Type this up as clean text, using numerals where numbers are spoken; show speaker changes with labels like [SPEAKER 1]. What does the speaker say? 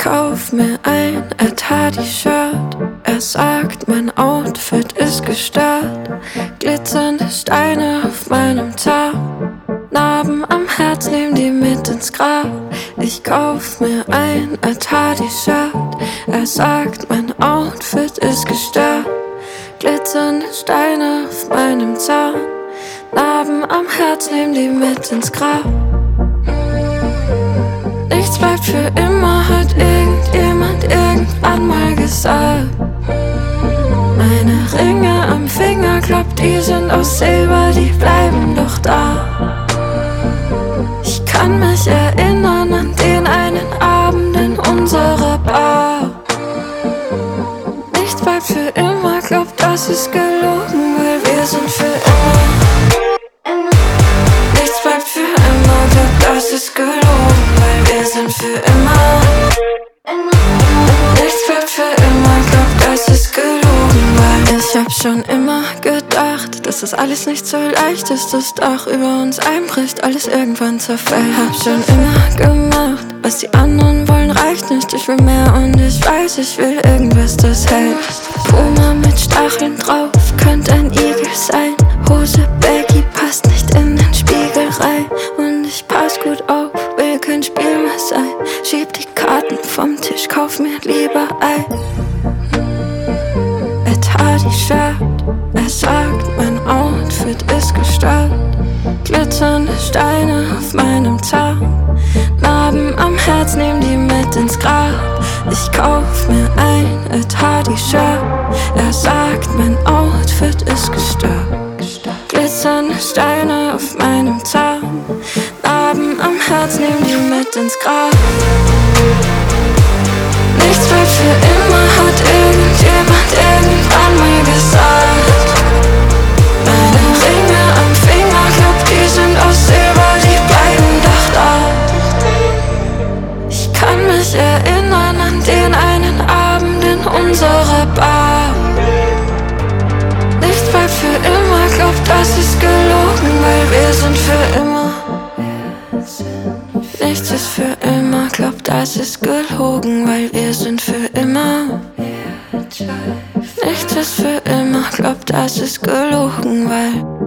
[SPEAKER 1] kauf mir ein Ed-Hardy-Shirt. Er sagt, mein Outfit ist gestört. Glitzernde Steine auf meinem Top. Narben am Herz, nehm die mit ins Grab. Ich kauf mir ein Ed-Hardy-Shirt. Er sagt, mein Outfit ist gestört. Glitzernde Steine auf meinem Zaun. Narben am Herz, nehm die mit ins Grab. Nichts bleibt für immer, hat irgendjemand irgendwann mal gesagt. Meine Ringe am Finger, glaub, die sind aus Silber, die bleiben doch da. Ich kann mich erinnern an den einen Abend in unserer Bar. Nichts bleibt für immer, glaub, das ist gelogen, weil wir sind für immer. Nichts bleibt für immer, glaub, das ist gelogen, weil wir sind für immer. Nichts bleibt für immer, glaub, das ist gelogen, weil ich hab schon immer gedacht, dass das alles nicht so leicht ist, das Dach über uns einbricht, alles irgendwann zerfällt. Hab schon immer gemacht, was die anderen wollen, reicht nicht, ich will mehr und ich weiß, ich will irgendwas, das hält. Puma mit Stacheln drauf, könnte ein Igel sein. Hose baggy, passt nicht in den Spiegel rein. Und ich pass gut auf, will kein Spiel mehr sein. Schieb die Karten vom Tisch, kauf mir lieber ein Ed-Hardy-Shirt. Er sagt, mein Outfit ist gestört. Glitzernde Steine auf meinem Zaun. Narben am Herz, nehm die mit ins Grab. Ich kauf mir ein Ed-Hardy-Shirt. Er sagt, mein Outfit ist gestört. Glitzernde Steine auf meinem Zaun. Narben am Herz, nehm die mit ins Grab. Nichts bleibt für immer, hat irgendjemand irgendwann mal gesagt. Meine Ringe am Finger, glaub, die sind aus Silber, die bleiben doch da. Ich kann mich erinnern an den einen Abend in unserer Bar. Nichts bleibt für immer, glaub, das ist gelogen, weil wir sind für immer. Nichts ist für immer, glaub, das ist gelogen, weil wir sind für immer. Nichts ist für immer, glaub, das ist gelogen, weil